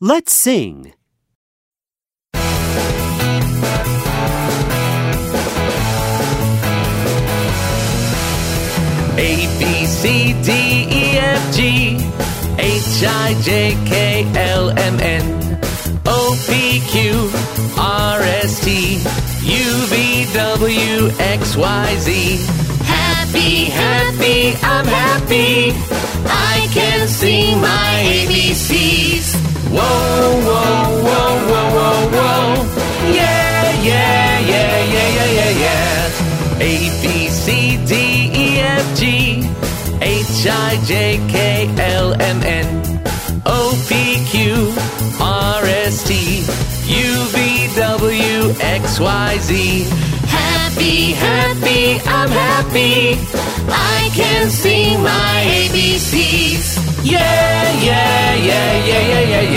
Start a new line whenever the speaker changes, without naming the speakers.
Let's sing.
A, B, C, D, E, F, G, H, I, J, K, L, M, N, O, P, Q, R, S, T, U, V, W, X, Y, Z. Happy, happy, I'm happy. I can sing my ABCs. Whoa, whoa, whoa, whoa, whoa, whoa. Yeah, yeah, yeah, yeah, yeah, yeah, yeah. A, B, C, D, E, F, G, H, I, J, K, L, M, N, O, P, Q, R, S, T, U, V, W, X, Y, Z. Happy, happy, I'm happy. I can sing my ABCs. Yeah, yeah, yeah, yeah, yeah, yeah,